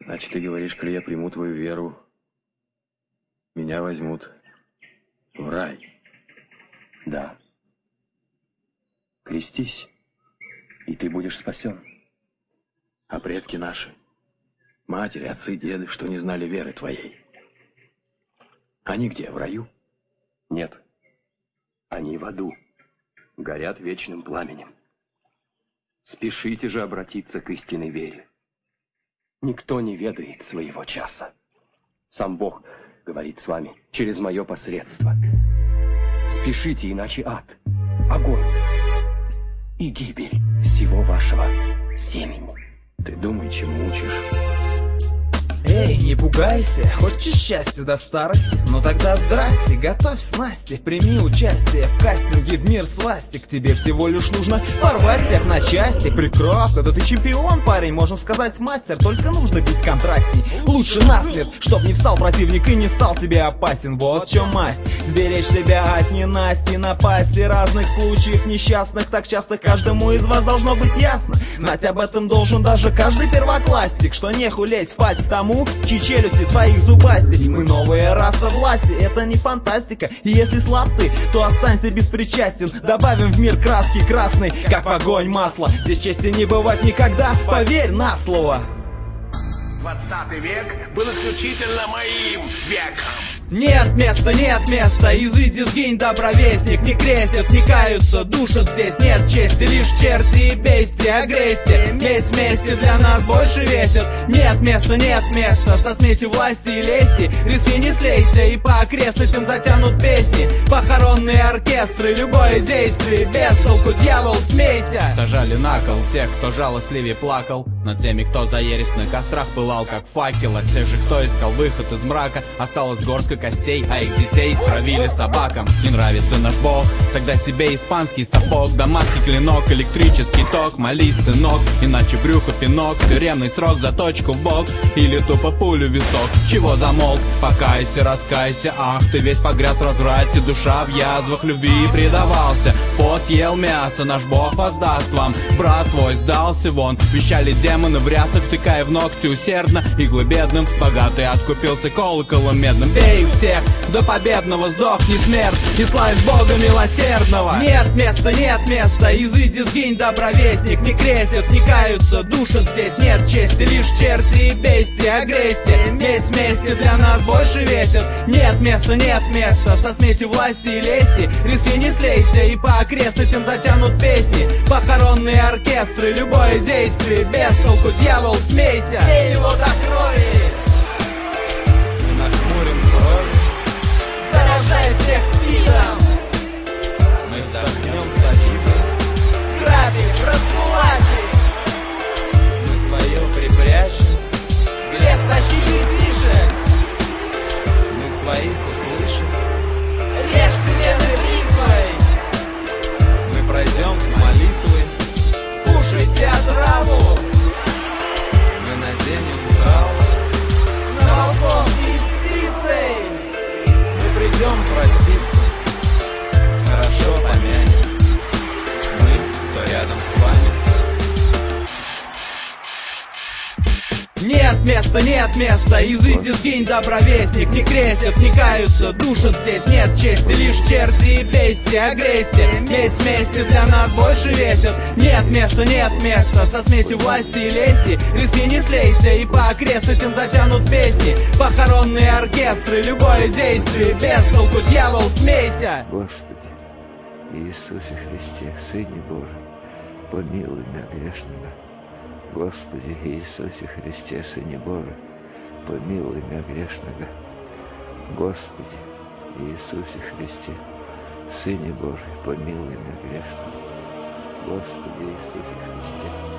Значит, ты говоришь, коли я приму твою веру, меня возьмут в рай. Да. Крестись, и ты будешь спасен. А предки наши, матери, отцы, деды, что не знали веры твоей, они где, в раю? Нет, они в аду, горят вечным пламенем. Спешите же обратиться к истинной вере. Никто не ведает своего часа. Сам Бог говорит с вами через мое посредство. Спешите, иначе ад, огонь и гибель всего вашего семени. Ты думай, чему учишь. Эй, не пугайся, хочешь счастья до старости? Ну тогда здрасте, готовь снасти, прими участие в кастинге в мир свастик. Тебе всего лишь нужно порвать всех на части. Прекрасно, да ты чемпион, парень, можно сказать мастер. Только нужно бить контрастней, лучше насмерть, чтоб не встал противник и не стал тебе опасен. Вот в чем масть, сберечь себя от ненасти, напасти разных случаев несчастных, так часто каждому из вас должно быть ясно. Знать об этом должен даже каждый первоклассник, что не хулеть в пасть тому, чьи челюсти твоих зубастей. Мы новая раса власти, это не фантастика. И если слаб ты, то останься беспричастен. Добавим в мир краски красной, как в огонь масло. Здесь чести не бывать никогда, поверь на слово. 20 век был исключительно моим веком. Нет места, изыди, сгинь, добровестник. Не крестят, не каются, душат здесь. Нет чести, лишь черти и бестия. Агрессия, месть вместе для нас больше весит. Нет места, со смесью власти и лести. Риски не слейся, и по окрестностям затянут песни. Похоронные оркестры, любое действие без толку, дьявол, смейся. Сажали на кол тех, кто жалостливее плакал над теми, кто за ересь на кострах пылал, как факел. От тех же, кто искал выход из мрака, осталась горстка костей, а их детей стравили собакам. Не нравится наш бог? Тогда себе испанский сапог, дамасский клинок, электрический ток. Молись, сынок, иначе брюхо пинок, тюремный срок за точку в бок или тупо пулю в висок. Чего замолк? Покайся, раскайся, ах, ты весь погряз в разврате, душа в язвах любви предавался. Пот ел мясо, наш бог воздаст вам. Брат твой сдался вон, вещали демоны в рясах, втыкая в ногти усердно. Иглы бедным, богатый откупился колоколом медным. Бей всех, до победного сдохни смерть, и славь Бога милосердного. Нет места, изыди, сгинь, добровестник. Не крестят, не каются, душат здесь. Нет чести, лишь черти и бестия. Агрессия, месть вместе для нас больше весит. Нет места, со смесью власти и лести. Риски не слейся, и по окрестностям затянут песни. Похоронные оркестры, любое действие без толку, дьявол, смейся. Ей его до крови. Нахмурим брови, заражая всех спидом. мы вздохнем с обидой. Грабить, раскулачить, Мы свое припрячем, лес тащить и тише. мы своих услышим. Режь ты вены бритвой, Мы пройдем с молитвой, кушайте отраву. мы наденем траур. На волков и птицей. Мы придем проститься, хорошо помянем. Мы, кто рядом с вами. Нет места, изыди, сгинь, добровестник. Не крестят, не каются, душат здесь. Нет чести, лишь черти и бестия. Агрессия, месть вместе для нас больше весит. Нет места, со смесью власти и лести. Риски не слейся, и по окрестностям затянут песни. Похоронные оркестры, любое действие без толку, дьявол, смейся. Господи, Иисусе Христе, Сыне Божий, помилуй меня грешного. Господи Иисусе Христе, Сыне Божий, помилуй меня грешного. Господи Иисусе Христе, Сыне Божий, помилуй меня грешного. Господи Иисусе Христе,